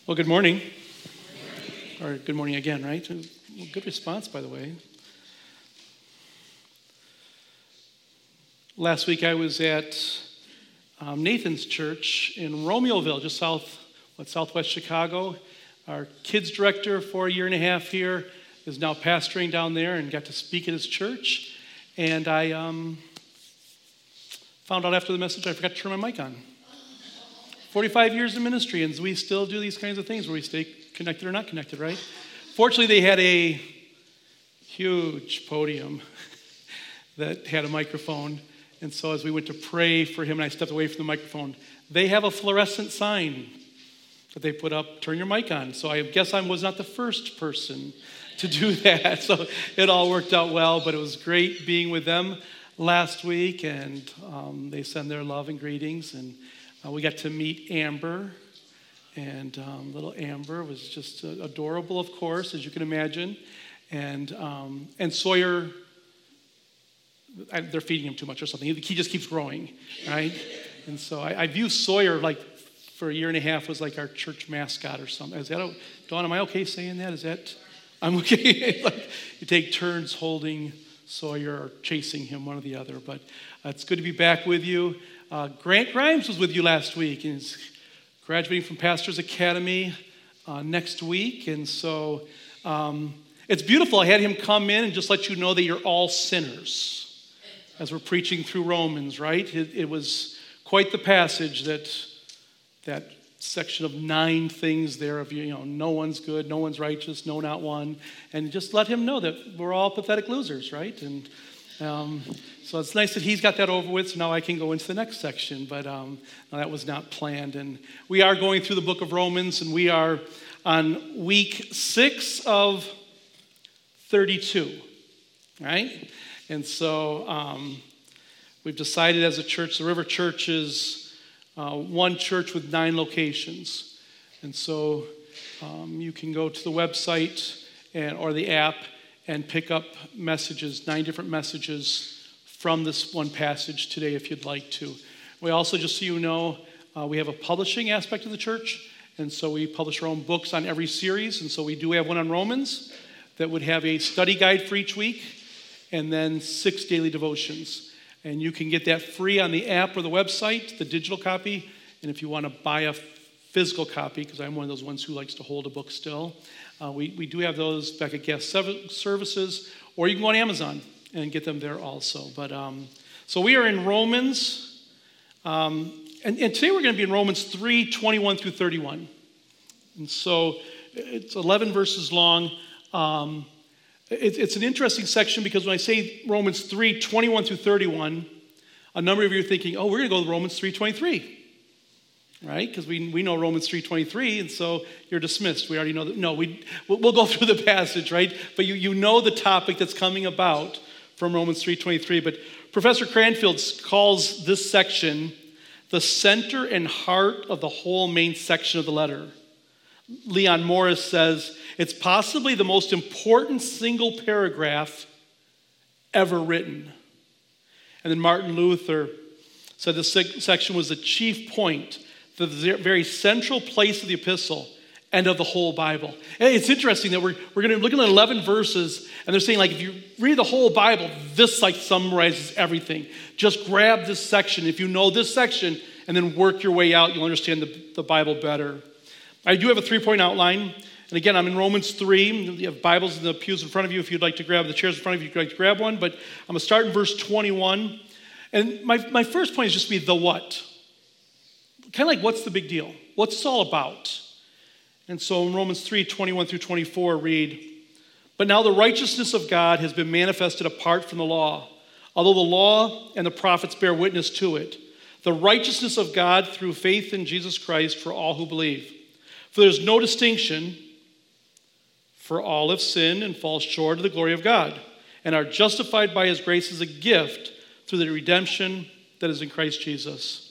Well, good morning. Or good morning again, right? Well, good response, by the way. Last week I was at Nathan's church in Romeoville, just southwest Chicago. Our kids director for a year and a half here is now pastoring down there and got to speak at his church. And I found out after the message I forgot to turn my mic on. 45 years in ministry, and we still do these kinds of things where we stay connected or not connected, right? Fortunately, they had a huge podium that had a microphone, and so as we went to pray for him and I stepped away from the microphone, they have a fluorescent sign that they put up, turn your mic on. So I guess I was not the first person to do that, so it all worked out well, but it was great being with them last week, and they send their love and greetings, and we got to meet Amber, and little Amber was just adorable, of course, as you can imagine. And Sawyer, they're feeding him too much or something. He just keeps growing, right? And so I view Sawyer, like, for a year and a half, was like our church mascot or something. Is that, Dawn, am I okay saying that? Is that, I'm okay. Like, you take turns holding Sawyer or chasing him, one or the other. But it's good to be back with you. Grant Grimes was with you last week, and he's graduating from Pastors Academy next week. And so it's beautiful. I had him come in and just let you know that you're all sinners as we're preaching through Romans, right? It was quite the passage, that section of 9 things there of, no one's good, no one's righteous, no, not one. And just let him know that we're all pathetic losers, right? And so it's nice that he's got that over with, so now I can go into the next section, but no, that was not planned. And we are going through the book of Romans, and we are on week 6 of 32, right? And so we've decided as a church, the River Church is one church with 9 locations. And so you can go to the website or the app and pick up messages, 9 different messages from this one passage today if you'd like to. We also, just so you know, we have a publishing aspect of the church, and so we publish our own books on every series, and so we do have one on Romans that would have a study guide for each week, and then 6 daily devotions. And you can get that free on the app or the website, the digital copy, and if you want to buy a physical copy, because I'm one of those ones who likes to hold a book still, we do have those back at Guest Services, or you can go on Amazon and get them there also. But so we are in Romans, and today we're going to be in Romans 3, 21 through 31. And so it's 11 verses long. It's an interesting section because when I say Romans 3, 21 through 31, a number of you are thinking, oh, we're going to go to Romans 3, 23. Right? Because we know Romans 3:23, and so you're dismissed. We already know that. No, we'll go through the passage, right? But you know the topic that's coming about from Romans 3:23. But Professor Cranfield calls this section the center and heart of the whole main section of the letter. Leon Morris says, it's possibly the most important single paragraph ever written. And then Martin Luther said this section was the chief point, the very central place of the epistle and of the whole Bible. And it's interesting that we're going to look at 11 verses, and they're saying, like, if you read the whole Bible, this like summarizes everything. Just grab this section. If you know this section and then work your way out, you'll understand the Bible better. I do have a 3-point outline. And again, I'm in Romans 3. You have Bibles in the pews in front of you if you'd like to grab the chairs in front of you, if you'd like to grab one. But I'm going to start in verse 21. And my first point is just to be the what. Kind of like, what's the big deal? What's this all about? And so in Romans 3, 21 through 24, read, but now the righteousness of God has been manifested apart from the law, although the law and the prophets bear witness to it. The righteousness of God through faith in Jesus Christ for all who believe. For there's no distinction, for all have sinned and fall short of the glory of God, and are justified by his grace as a gift through the redemption that is in Christ Jesus.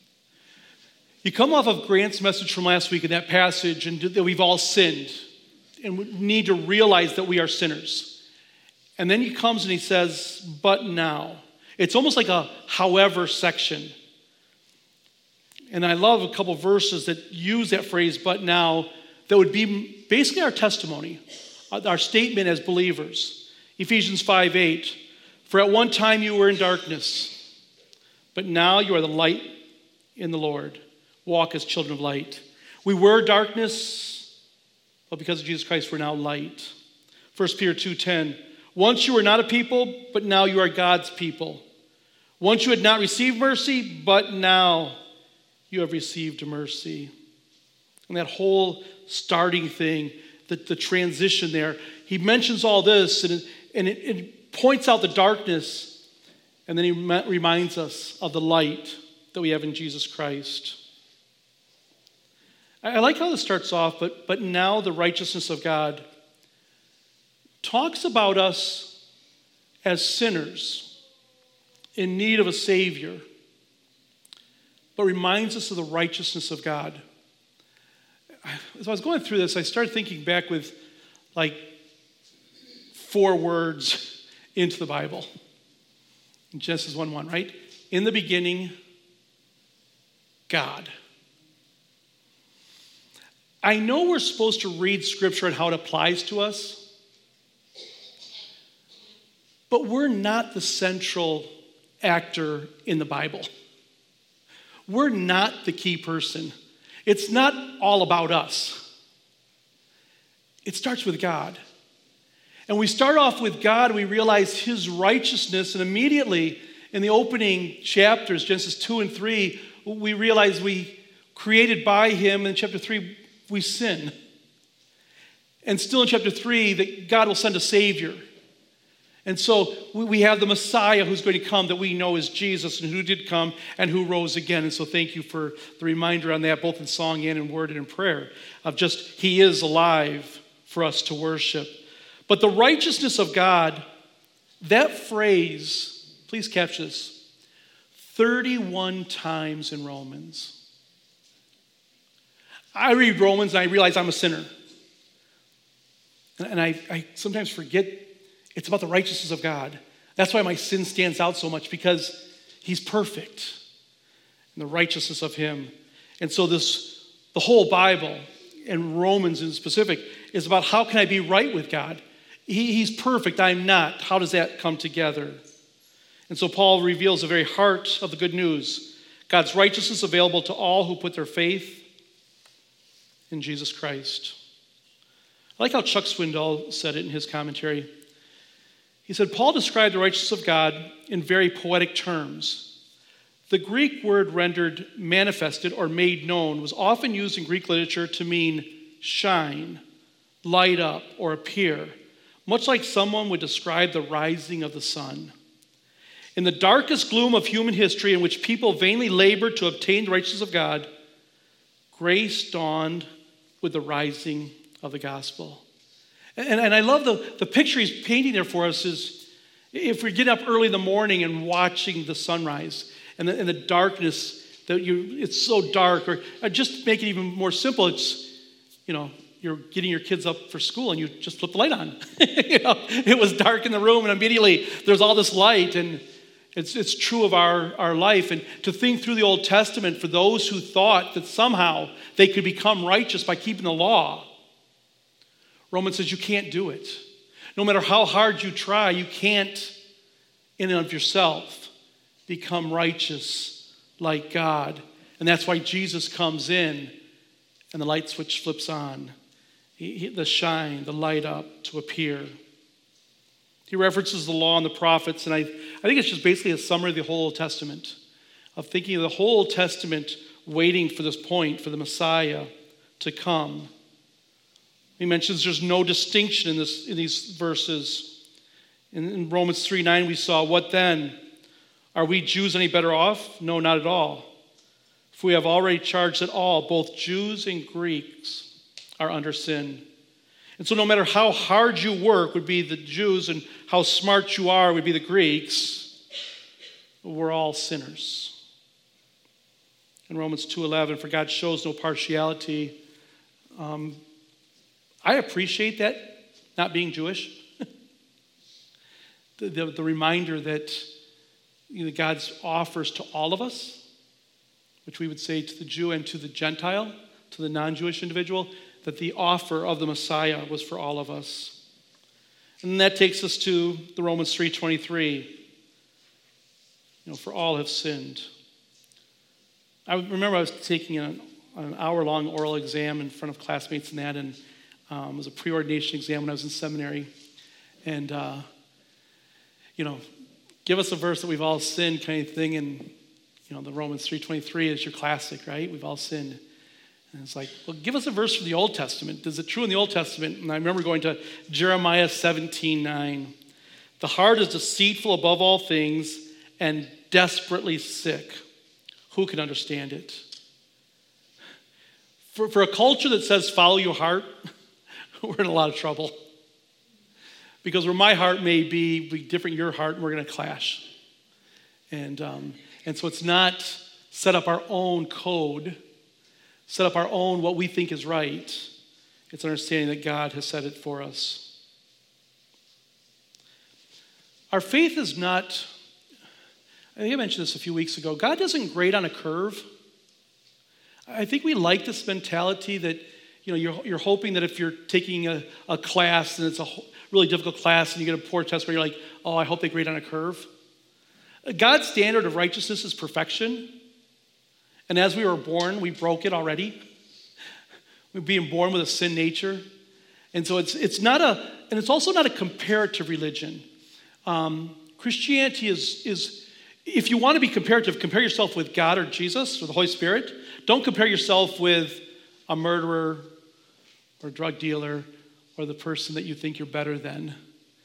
You come off of Grant's message from last week in that passage, and that we've all sinned, and we need to realize that we are sinners. And then he comes and he says, but now. It's almost like a however section. And I love a couple verses that use that phrase, but now, that would be basically our testimony, our statement as believers. Ephesians 5:8, for at one time you were in darkness, but now you are the light in the Lord. Walk as children of light. We were darkness, but because of Jesus Christ, we're now light. 1 Peter 2:10, once you were not a people, but now you are God's people. Once you had not received mercy, but now you have received mercy. And that whole starting thing, the transition there, he mentions all this, and it points out the darkness, and then he reminds us of the light that we have in Jesus Christ. I like how this starts off, but now the righteousness of God talks about us as sinners in need of a Savior, but reminds us of the righteousness of God. As I was going through this, I started thinking back with like 4 words into the Bible. In Genesis 1:1, right? In the beginning, God. I know we're supposed to read Scripture and how it applies to us, but we're not the central actor in the Bible. We're not the key person. It's not all about us. It starts with God. And we start off with God, we realize his righteousness, and immediately in the opening chapters, Genesis 2 and 3, we realize we created by him. In chapter 3, we sin. And still in chapter 3, that God will send a Savior. And so we have the Messiah who's going to come that we know is Jesus and who did come and who rose again. And so thank you for the reminder on that, both in song and in word and in prayer, of just he is alive for us to worship. But the righteousness of God, that phrase, please catch this, 31 times in Romans. I read Romans and I realize I'm a sinner. And I sometimes forget it's about the righteousness of God. That's why my sin stands out so much, because he's perfect and the righteousness of him. And so the whole Bible, and Romans in specific, is about how can I be right with God? He's perfect, I'm not. How does that come together? And so Paul reveals the very heart of the good news. God's righteousness available to all who put their faith in Jesus Christ. I like how Chuck Swindoll said it in his commentary. He said, Paul described the righteousness of God in very poetic terms. The Greek word rendered manifested or made known was often used in Greek literature to mean shine, light up, or appear, much like someone would describe the rising of the sun. In the darkest gloom of human history, in which people vainly labored to obtain the righteousness of God, grace dawned with the rising of the gospel. And I love the picture he's painting there for us is if we get up early in the morning and watching the sunrise and the darkness, it's so dark, or just make it even more simple, it's, you're getting your kids up for school and you just flip the light on. It was dark in the room and immediately there's all this light, and it's true of our life. And to think through the Old Testament for those who thought that somehow they could become righteous by keeping the law, Romans says you can't do it. No matter how hard you try, you can't, in and of yourself, become righteous like God. And that's why Jesus comes in and the light switch flips on. The shine, the light up to appear. He references the law and the prophets, and I think it's just basically a summary of the whole Old Testament, of thinking of the whole Old Testament waiting for this point, for the Messiah to come. He mentions there's no distinction in these verses. In Romans 3:9 we saw, what then? Are we Jews any better off? No, not at all. For we have already charged that all, both Jews and Greeks, are under sin. And so no matter how hard you work would be the Jews, and how smart you are would be the Greeks, we're all sinners. In Romans 2:11, for God shows no partiality. I appreciate that, not being Jewish. the reminder that God offers to all of us, which we would say to the Jew and to the Gentile, to the non-Jewish individual, that the offer of the Messiah was for all of us. And that takes us to the Romans 3:23. For all have sinned. I remember I was taking an hour-long oral exam in front of classmates and that, and it was a pre-ordination exam when I was in seminary. And, give us a verse that we've all sinned kind of thing, and, the Romans 3:23 is your classic, right? We've all sinned. And it's like, well, give us a verse from the Old Testament. Is it true in the Old Testament? And I remember going to Jeremiah 17:9. The heart is deceitful above all things and desperately sick. Who can understand it? For a culture that says follow your heart, we're in a lot of trouble. Because where my heart may be different than your heart, and we're going to clash. And so it's not set up our own code, set up our own what we think is right. It's understanding that God has set it for us. Our faith is not, I think I mentioned this a few weeks ago, God doesn't grade on a curve. I think we like this mentality that, you're hoping that if you're taking a class and it's a really difficult class and you get a poor test where you're like, oh, I hope they grade on a curve. God's standard of righteousness is perfection. And as we were born, we broke it already. We're being born with a sin nature. And so it's also not a comparative religion. Christianity is, if you want to be comparative, compare yourself with God or Jesus or the Holy Spirit. Don't compare yourself with a murderer or a drug dealer or the person that you think you're better than.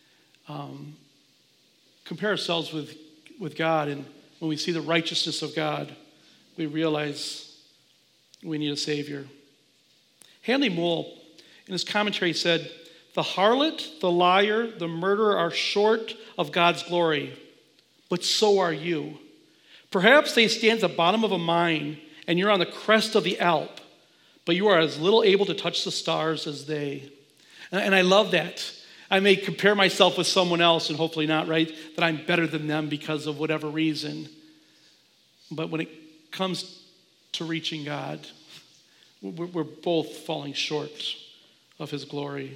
Compare ourselves with God, and when we see the righteousness of God, we realize we need a Savior. Hanley Moule, in his commentary, said, the harlot, the liar, the murderer are short of God's glory, but so are you. Perhaps they stand at the bottom of a mine, and you're on the crest of the Alp, but you are as little able to touch the stars as they. And I love that. I may compare myself with someone else, and hopefully not, right? That I'm better than them because of whatever reason. But when it comes to reaching God, we're both falling short of his glory.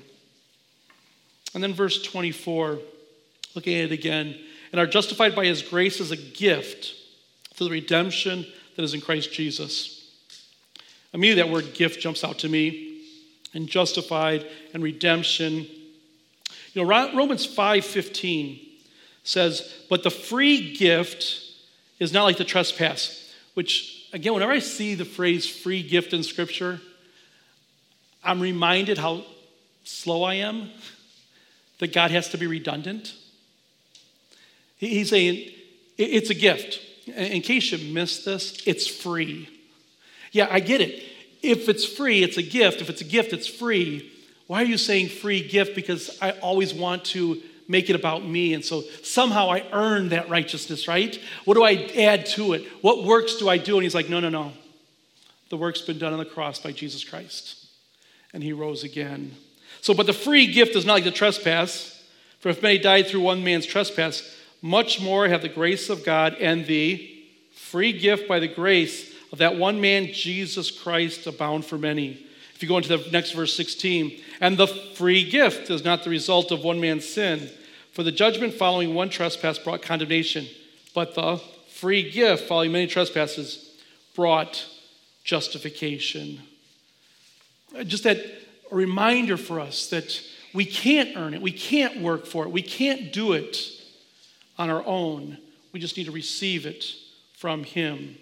And then verse 24, looking at it again, and are justified by his grace as a gift through the redemption that is in Christ Jesus. Immediately that word gift jumps out to me, and justified and redemption. Romans 5:15 says, but the free gift is not like the trespass, which, again, whenever I see the phrase free gift in Scripture, I'm reminded how slow I am, that God has to be redundant. He's saying, it's a gift. In case you missed this, it's free. Yeah, I get it. If it's free, it's a gift. If it's a gift, it's free. Why are you saying free gift? Because I always want to make it about me. And so somehow I earn that righteousness, right? What do I add to it? What works do I do? And he's like, no. The work's been done on the cross by Jesus Christ. And he rose again. But the free gift is not like the trespass. For if many died through one man's trespass, much more have the grace of God and the free gift by the grace of that one man, Jesus Christ, abound for many. If you go into the next verse 16, and the free gift is not the result of one man's sin, for the judgment following one trespass brought condemnation, but the free gift following many trespasses brought justification. Just that a reminder for us that we can't earn it, we can't work for it, we can't do it on our own. We just need to receive it from him.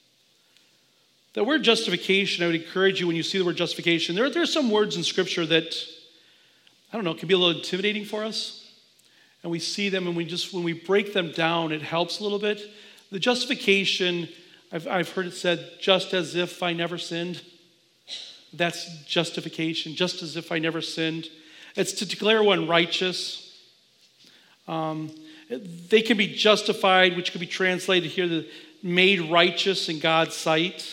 The word justification, I would encourage you when you see the word justification, there are some words in Scripture that, can be a little intimidating for us. And we see them, and when we break them down, it helps a little bit. The justification, I've heard it said, just as if I never sinned. That's justification, just as if I never sinned. It's to declare one righteous. They can be justified, which could be translated here, made righteous in God's sight.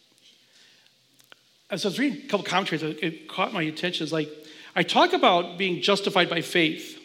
As I was reading a couple commentaries, it caught my attention. It's like, I talk about being justified by faith.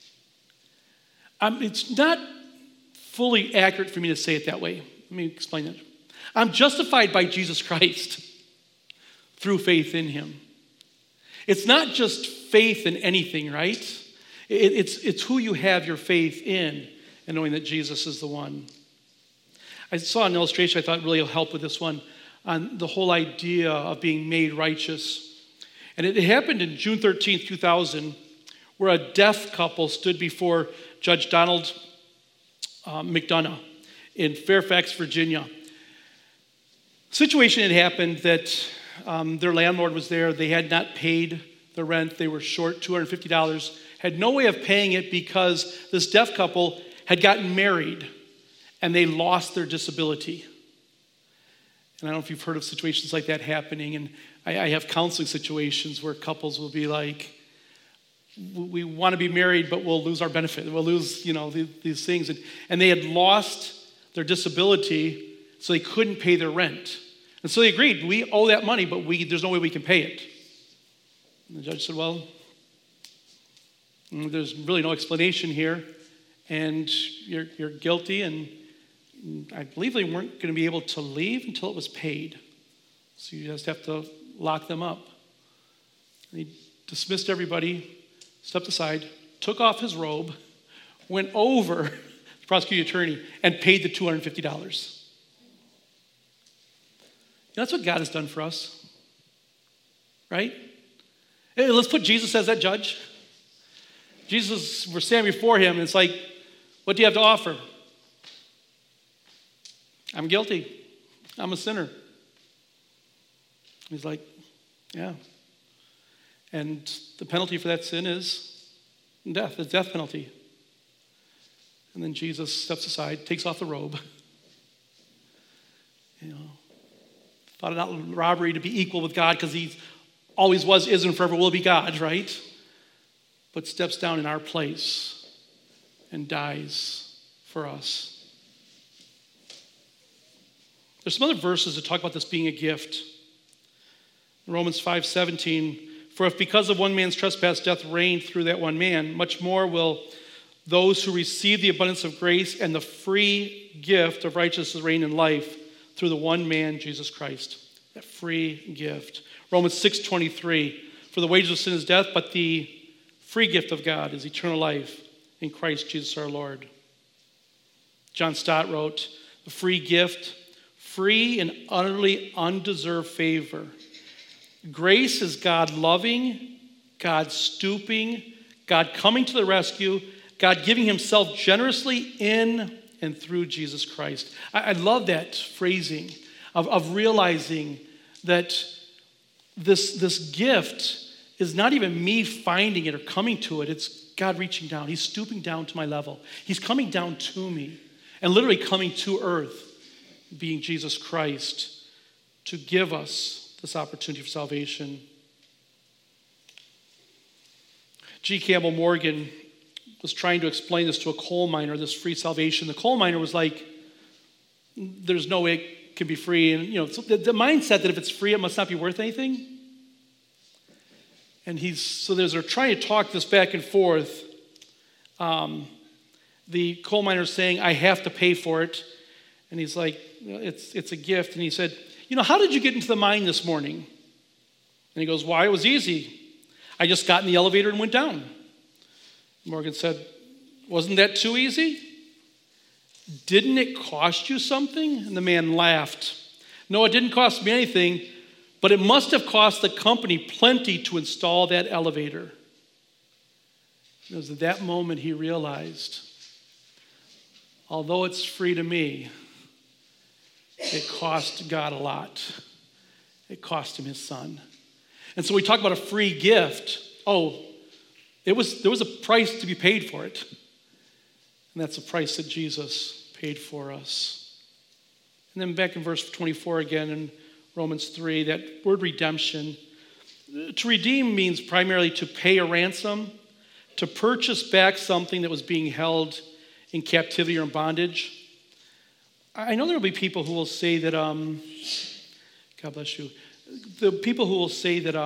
It's not fully accurate for me to say it that way. Let me explain that. I'm justified by Jesus Christ through faith in him. It's not just faith in anything, right? It's who you have your faith in and knowing that Jesus is the one. I saw an illustration I thought really will help with this one on the whole idea of being made righteous. And it happened in June 13th, 2000, where a deaf couple stood before Judge Donald McDonough in Fairfax, Virginia. Situation had happened that their landlord was there. They had not paid the rent. They were short $250, had no way of paying it because this deaf couple had gotten married and they lost their disability. And I don't know if you've heard of situations like that happening. And I have counseling situations where couples will be like, we want to be married, but we'll lose our benefit. We'll lose, these things. And they had lost their disability, so they couldn't pay their rent. And so they agreed, we owe that money, but there's no way we can pay it. And the judge said, well, there's really no explanation here, and you're guilty, and I believe they weren't going to be able to leave until it was paid. So you just have to lock them up. And he dismissed everybody, stepped aside, took off his robe, went over to the prosecuting attorney, and paid the $250. That's what God has done for us, right? Hey, let's put Jesus as that judge. Jesus, we're standing before him, and it's like, what do you have to offer? I'm guilty. I'm a sinner. He's like, yeah. And the penalty for that sin is death, the death penalty. And then Jesus steps aside, takes off the robe. Thought it not robbery to be equal with God because he always was, is, and forever will be God, right? But steps down in our place and dies for us. There's some other verses that talk about this being a gift. In Romans 5:17, for if because of one man's trespass death reigned through that one man, much more will those who receive the abundance of grace and the free gift of righteousness reign in life through the one man, Jesus Christ. That free gift. Romans 6:23, for the wages of sin is death, but the free gift of God is eternal life in Christ Jesus our Lord. John Stott wrote, the free gift, free and utterly undeserved favor. Grace is God loving, God stooping, God coming to the rescue, God giving himself generously in and through Jesus Christ. I love that phrasing of realizing that this gift is not even me finding it or coming to it. It's God reaching down. He's stooping down to my level. He's coming down to me and literally coming to earth, being Jesus Christ, to give us this opportunity for salvation. G. Campbell Morgan was trying to explain this to a coal miner, this free salvation. The coal miner was like, there's no way it can be free. And, so the mindset that if it's free, it must not be worth anything. And they're trying to talk this back and forth. The coal miner's saying, I have to pay for it. And he's like, it's a gift. And he said, how did you get into the mine this morning? And he goes, why, it was easy. I just got in the elevator and went down. Morgan said, wasn't that too easy? Didn't it cost you something? And the man laughed. No, it didn't cost me anything, but it must have cost the company plenty to install that elevator. It was at that moment he realized, although it's free to me, it cost God a lot. It cost him his son. And so we talk about a free gift. There was a price to be paid for it. And that's the price that Jesus paid for us. And then back in verse 24 again in Romans 3, that word redemption. To redeem means primarily to pay a ransom, to purchase back something that was being held in captivity or in bondage. I know there will be people who will say that, God bless you, the people who will say that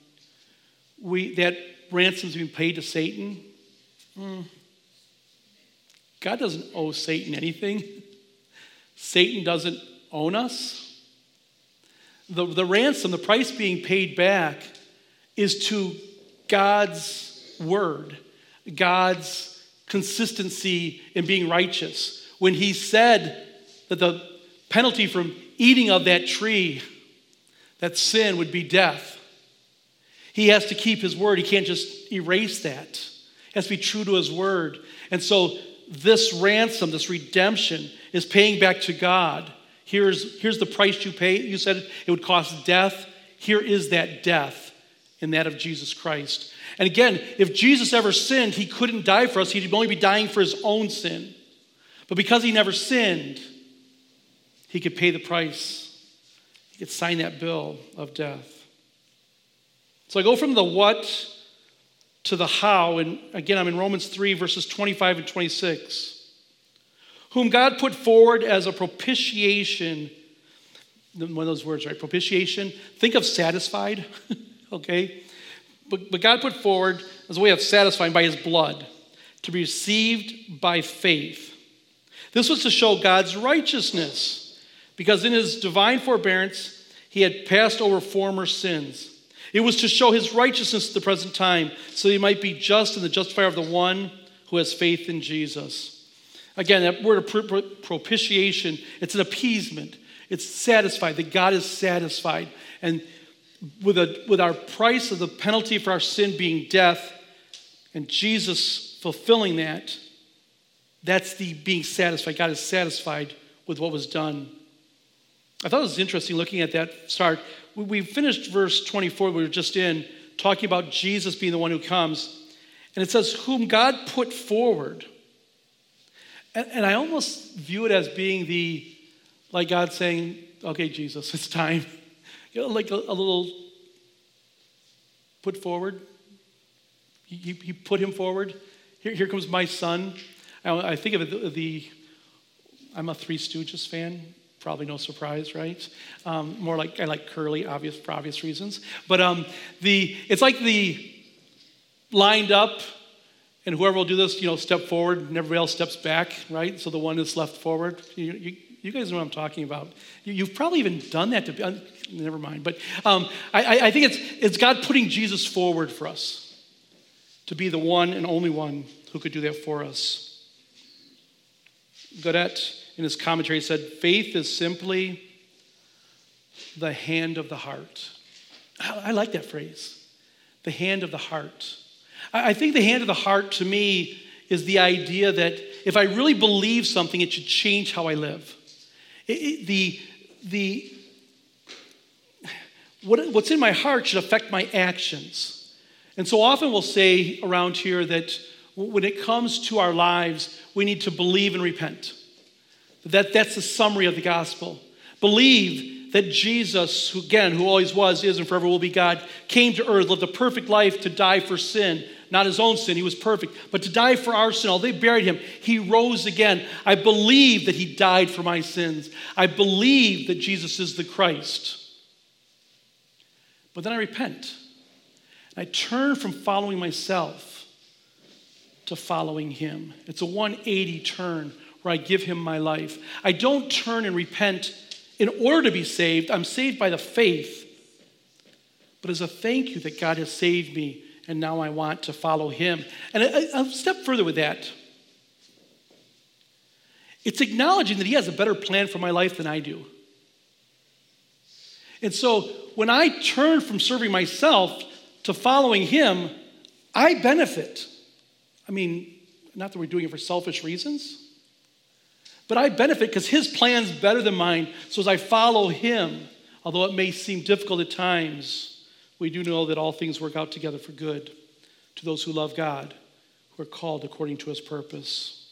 that ransom's being paid to Satan. God doesn't owe Satan anything. Satan doesn't own us. The ransom, the price being paid back, is to God's word, God's consistency in being righteous. When he said that the penalty from eating of that tree, that sin, would be death, he has to keep his word. He can't just erase that. He has to be true to his word. And so this ransom, this redemption, is paying back to God. Here's the price you pay. You said it would cost death. Here is that death in that of Jesus Christ. And again, if Jesus ever sinned, he couldn't die for us. He'd only be dying for his own sin. But because he never sinned, he could pay the price. He could sign that bill of death. So I go from the what to the how. And again, I'm in Romans 3, verses 25 and 26. Whom God put forward as a propitiation. One of those words, right? Propitiation. Think of satisfied, okay? But God put forward as a way of satisfying by his blood to be received by faith. This was to show God's righteousness, because in his divine forbearance, he had passed over former sins. It was to show his righteousness at the present time, so he might be just and the justifier of the one who has faith in Jesus. Again, that word of propitiation, it's an appeasement. It's satisfied, that God is satisfied. And with our price of the penalty for our sin being death, and Jesus fulfilling that, that's the being satisfied. God is satisfied with what was done. I thought it was interesting looking at that start. We finished verse 24, we were just in, talking about Jesus being the one who comes. And it says, whom God put forward. And I almost view it as being like God saying, okay, Jesus, it's time. You know, like a little put forward. He put him forward. Here comes my son. I think of it, I'm a Three Stooges fan. Probably no surprise, right? More like I like Curly, for obvious reasons. But it's like the lined up, and whoever will do this, step forward, and everybody else steps back, right? So the one is left forward. You guys know what I'm talking about. You've probably even done that never mind. But I think it's God putting Jesus forward for us to be the one and only one who could do that for us. Godet, in his commentary, said, faith is simply the hand of the heart. I like that phrase, the hand of the heart. I think the hand of the heart, to me, is the idea that if I really believe something, it should change how I live. What's in my heart should affect my actions. And so often we'll say around here that when it comes to our lives, we need to believe and repent. That's the summary of the gospel. Believe that Jesus, who always was, is, and forever will be God, came to earth, lived a perfect life to die for sin. Not his own sin, he was perfect, but to die for our sin. Although they buried him, he rose again. I believe that he died for my sins. I believe that Jesus is the Christ. But then I repent. I turn from following myself to following him. It's a 180 turn where I give him my life. I don't turn and repent in order to be saved. I'm saved by the faith. But as a thank you that God has saved me, and now I want to follow him. And I'll step further with that. It's acknowledging that he has a better plan for my life than I do. And so when I turn from serving myself to following him, I benefit. I mean, not that we're doing it for selfish reasons, but I benefit because his plan's better than mine. So as I follow him, although it may seem difficult at times, we do know that all things work out together for good to those who love God, who are called according to his purpose.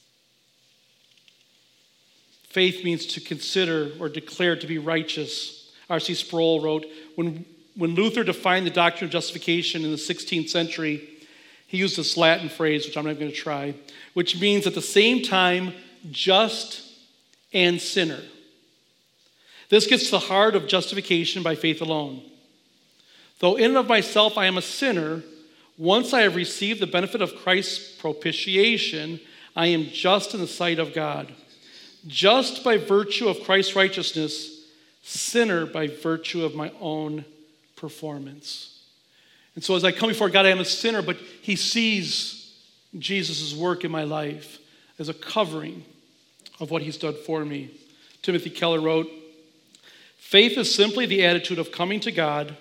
Faith means to consider or declare to be righteous. R.C. Sproul wrote, when Luther defined the doctrine of justification in the 16th century, he used this Latin phrase, which I'm not going to try, which means at the same time, just and sinner. This gets to the heart of justification by faith alone. Though in and of myself I am a sinner, once I have received the benefit of Christ's propitiation, I am just in the sight of God. Just by virtue of Christ's righteousness, sinner by virtue of my own performance. And so as I come before God, I am a sinner, but he sees Jesus' work in my life as a covering of what he's done for me. Timothy Keller wrote, "Faith is simply the attitude of coming to God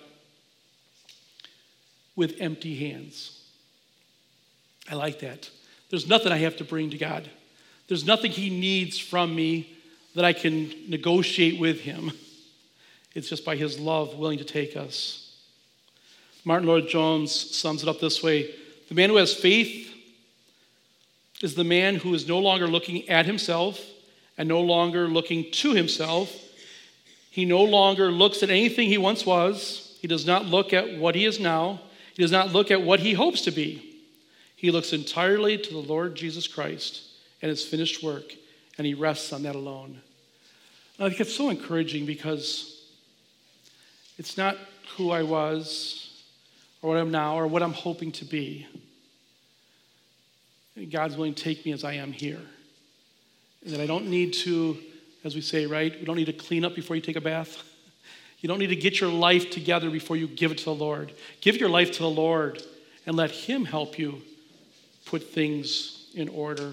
with empty hands." I like that. There's nothing I have to bring to God. There's nothing he needs from me that I can negotiate with him. It's just by his love willing to take us. Martin Lloyd-Jones sums it up this way: the man who has faith is the man who is no longer looking at himself and no longer looking to himself. He no longer looks at anything he once was. He does not look at what he is now. He does not look at what he hopes to be. He looks entirely to the Lord Jesus Christ and his finished work, and he rests on that alone. And I think it's so encouraging because it's not who I was or what I'm now or what I'm hoping to be. God's willing to take me as I am here. And that I don't need to, as we say, right? We don't need to clean up before you take a bath. You don't need to get your life together before you give it to the Lord. Give your life to the Lord and let him help you put things in order.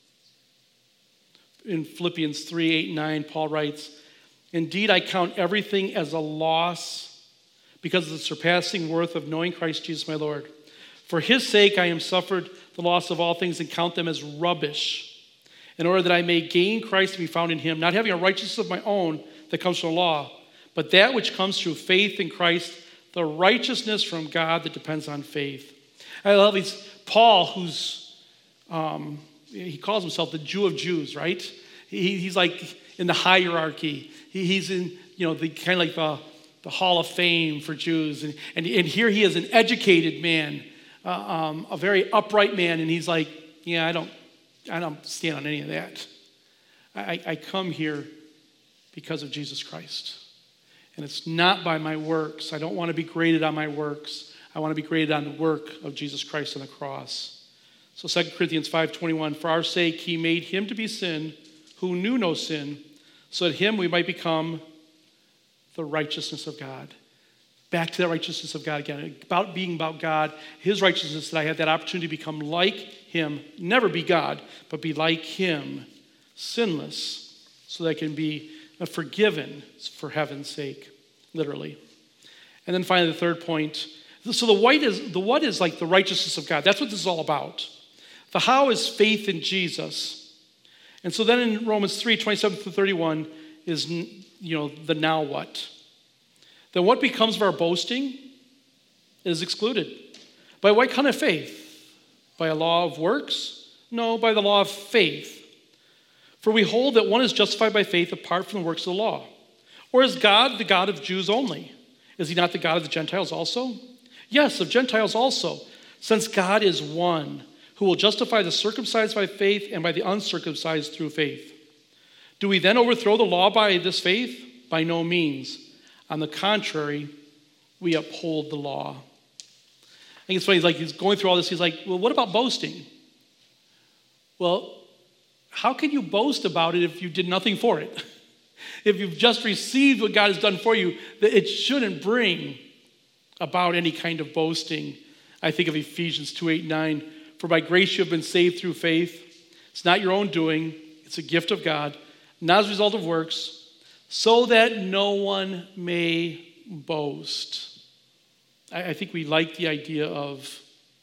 In Philippians 3:8-9, Paul writes, "Indeed, I count everything as a loss because of the surpassing worth of knowing Christ Jesus my Lord. For his sake I am suffered the loss of all things and count them as rubbish, in order that I may gain Christ and be found in him, not having a righteousness of my own that comes from the law, but that which comes through faith in Christ, the righteousness from God that depends on faith." I love these. Paul, who's, he calls himself the Jew of Jews, right? He's like in the hierarchy. He's in, the kind of like the Hall of Fame for Jews. And here he is, an educated man, a very upright man. And he's like, yeah, I don't stand on any of that. I come here because of Jesus Christ. And it's not by my works. I don't want to be graded on my works. I want to be graded on the work of Jesus Christ on the cross. So 2 Corinthians 5:21, "For our sake he made him to be sin who knew no sin, so that him we might become the righteousness of God." Back to that righteousness of God again. About being about God, his righteousness, that I have that opportunity to become like him, never be God, but be like him, sinless, so that I can be forgiven for heaven's sake, literally. And then finally, the third point. So the what is like the righteousness of God. That's what this is all about. The how is faith in Jesus. And so then in Romans 3:27-31 is, the now what. Then what becomes of our boasting is excluded. By what kind of faith? By a law of works? No, by the law of faith. For we hold that one is justified by faith apart from the works of the law. Or is God the God of Jews only? Is he not the God of the Gentiles also? Yes, of Gentiles also, since God is one, who will justify the circumcised by faith and by the uncircumcised through faith. Do we then overthrow the law by this faith? By no means. On the contrary, we uphold the law. I think it's funny, he's going through all this, he's like, well, what about boasting? Well, how can you boast about it if you did nothing for it? If you've just received what God has done for you, it shouldn't bring about any kind of boasting. I think of Ephesians 2:8-9. "For by grace you have been saved through faith. It's not your own doing. It's a gift of God, not as a result of works, so that no one may boast." I think we like the idea of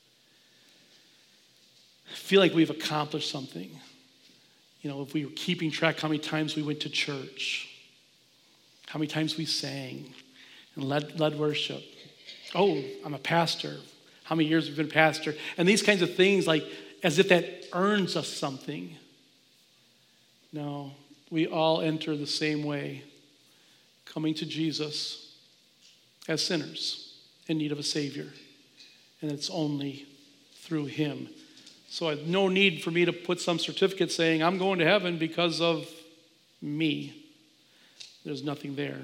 feel like we've accomplished something. If we were keeping track how many times we went to church, how many times we sang and led worship. Oh, I'm a pastor. How many years have you been a pastor? And these kinds of things, like as if that earns us something. No, we all enter the same way, coming to Jesus as sinners in need of a Savior. And it's only through him. So no need for me to put some certificate saying I'm going to heaven because of me. There's nothing there.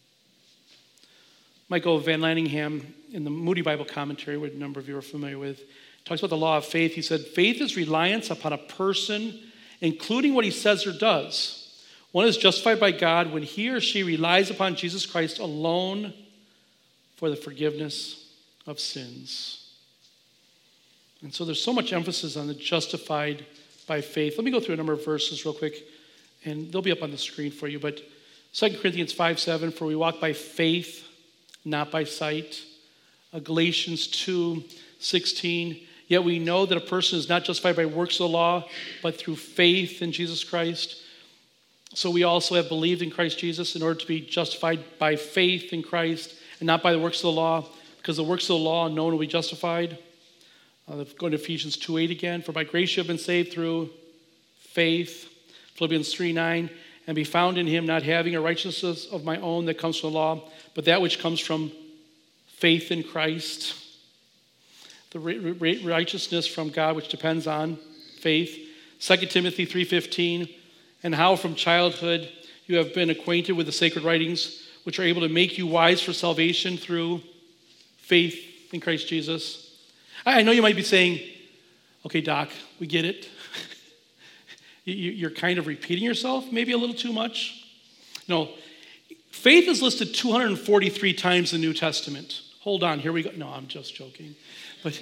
Michael Van Lanningham, in the Moody Bible Commentary, which a number of you are familiar with, talks about the law of faith. He said, faith is reliance upon a person, including what he says or does, One is justified by God when he or she relies upon Jesus Christ alone for the forgiveness of sins. And so there's so much emphasis on the justified by faith. Let me go through a number of verses real quick, and they'll be up on the screen for you. But 2 Corinthians 5:7, for we walk by faith, not by sight. Galatians 2:16, yet we know that a person is not justified by works of the law, but through faith in Jesus Christ. So we also have believed in Christ Jesus in order to be justified by faith in Christ and not by the works of the law, because the works of the law no one will be justified. Go to Ephesians 2:8 again. For by grace you have been saved through faith. Philippians 3:9, and be found in him, not having a righteousness of my own that comes from the law, but that which comes from faith in Christ. The righteousness from God which depends on faith. 2 Timothy 3:15, and how from childhood you have been acquainted with the sacred writings, which are able to make you wise for salvation through faith in Christ Jesus. I know you might be saying, okay, Doc, we get it. You're kind of repeating yourself, maybe a little too much. No, faith is listed 243 times in the New Testament. Hold on, here we go. No, I'm just joking. But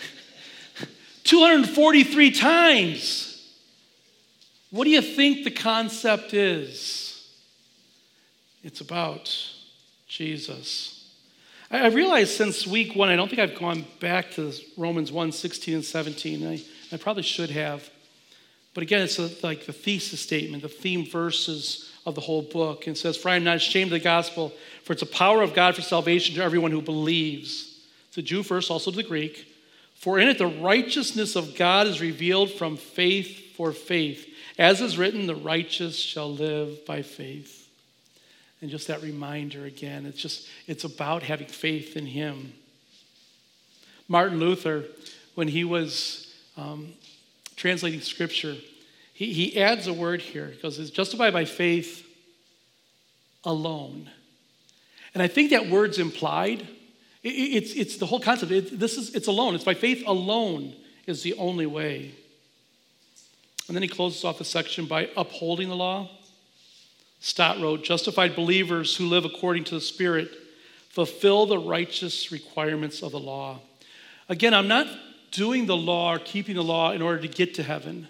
243 times. What do you think the concept is? It's about Jesus. I realized since week 1, I don't think I've gone back to Romans 1:16 and 17. I probably should have. But again, it's like the thesis statement, the theme verses of the whole book. And it says, for I am not ashamed of the gospel, for it's a power of God for salvation to everyone who believes. To the Jew first, also to the Greek. For in it the righteousness of God is revealed from faith for faith. As is written, the righteous shall live by faith. And just that reminder again, it's about having faith in him. Martin Luther, when he was translating scripture, he adds a word here. He goes, it's justified by faith alone. And I think that word's implied. It's the whole concept. It's alone. It's by faith alone is the only way. And then he closes off the section by upholding the law. Stott wrote, justified believers who live according to the Spirit fulfill the righteous requirements of the law. Again, I'm not doing the law or keeping the law in order to get to heaven.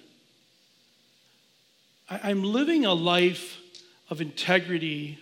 I'm living a life of integrity.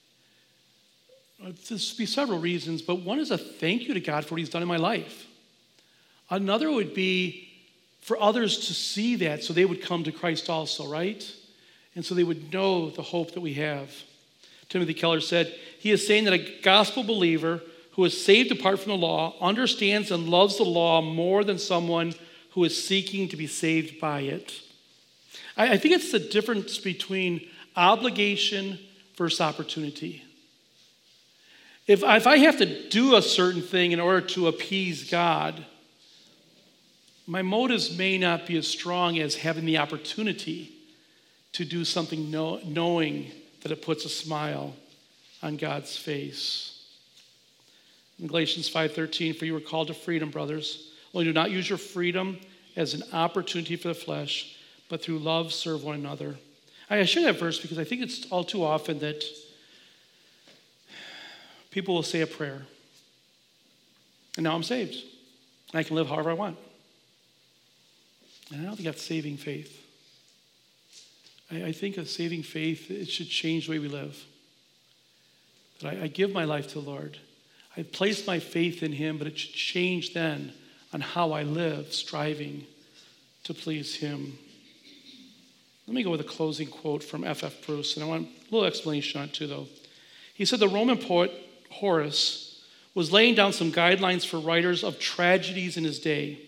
There's be several reasons, but one is a thank you to God for what he's done in my life. Another would be for others to see that so they would come to Christ also, right? And so they would know the hope that we have. Timothy Keller said, he is saying that a gospel believer who is saved apart from the law understands and loves the law more than someone who is seeking to be saved by it. I think it's the difference between obligation versus opportunity. If I have to do a certain thing in order to appease God, my motives may not be as strong as having the opportunity to do something knowing that it puts a smile on God's face. In Galatians 5:13, for you were called to freedom, brothers. Only do not use your freedom as an opportunity for the flesh, but through love serve one another. I share that verse because I think it's all too often that people will say a prayer, and now I'm saved. I can live however I want. And I don't think that's saving faith. I think a saving faith, it should change the way we live. That I give my life to the Lord. I place my faith in him, but it should change then on how I live, striving to please him. Let me go with a closing quote from F.F. Bruce, and I want a little explanation on it too, though. He said the Roman poet Horace was laying down some guidelines for writers of tragedies in his day.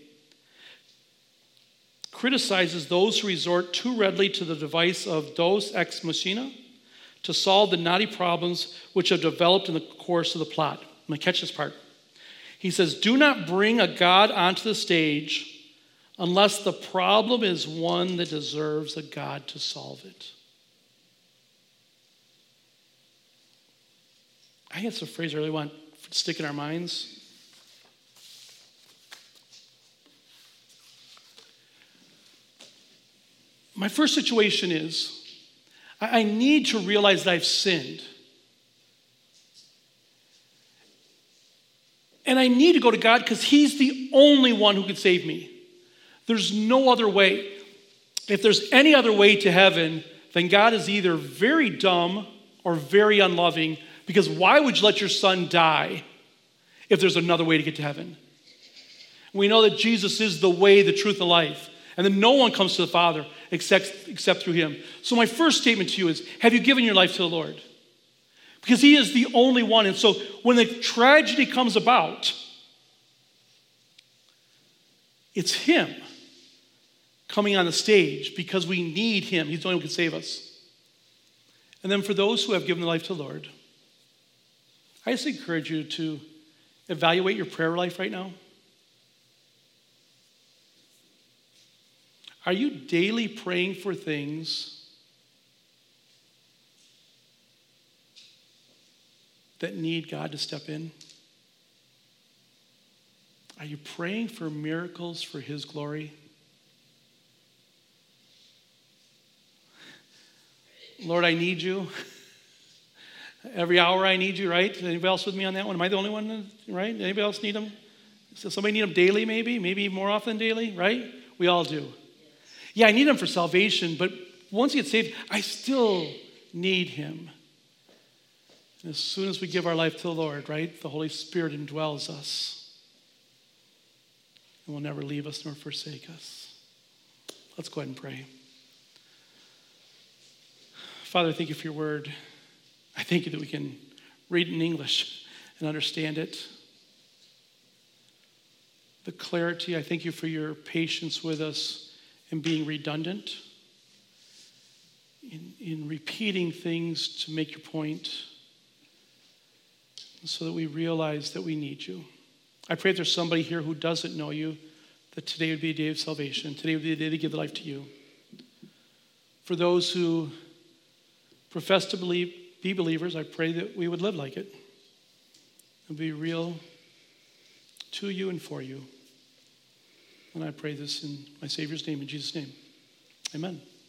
Criticizes those who resort too readily to the device of deus ex machina to solve the knotty problems which have developed in the course of the plot. I'm going to catch this part. He says, do not bring a God onto the stage unless the problem is one that deserves a God to solve it. I think that's a phrase I really want to stick in our minds. My first situation is, I need to realize that I've sinned. And I need to go to God because he's the only one who can save me. There's no other way. If there's any other way to heaven, then God is either very dumb or very unloving, because why would you let your son die if there's another way to get to heaven? We know that Jesus is the way, the truth, and the life, and that no one comes to the Father except through him. So my first statement to you is, have you given your life to the Lord? Because he is the only one. And so when the tragedy comes about, it's him coming on the stage because we need him. He's the only one who can save us. And then for those who have given their life to the Lord, I just encourage you to evaluate your prayer life right now. Are you daily praying for things that need God to step in? Are you praying for miracles for his glory? Lord, I need you. Every hour I need you, right? Anybody else with me on that one? Am I the only one, right? Anybody else need him? Does somebody need him daily maybe? Maybe more often daily, right? We all do. Yeah, I need him for salvation, but once he gets saved, I still need him. And as soon as we give our life to the Lord, right, the Holy Spirit indwells us and will never leave us nor forsake us. Let's go ahead and pray. Father, thank you for your word. I thank you that we can read it in English and understand it. The clarity, I thank you for your patience with us in being redundant, in repeating things to make your point, so that we realize that we need you. I pray if there's somebody here who doesn't know you, that today would be a day of salvation. Today would be a day to give their life to you. For those who profess to be believers, I pray that we would live like it and be real to you and for you. And I pray this in my Savior's name, in Jesus' name. Amen.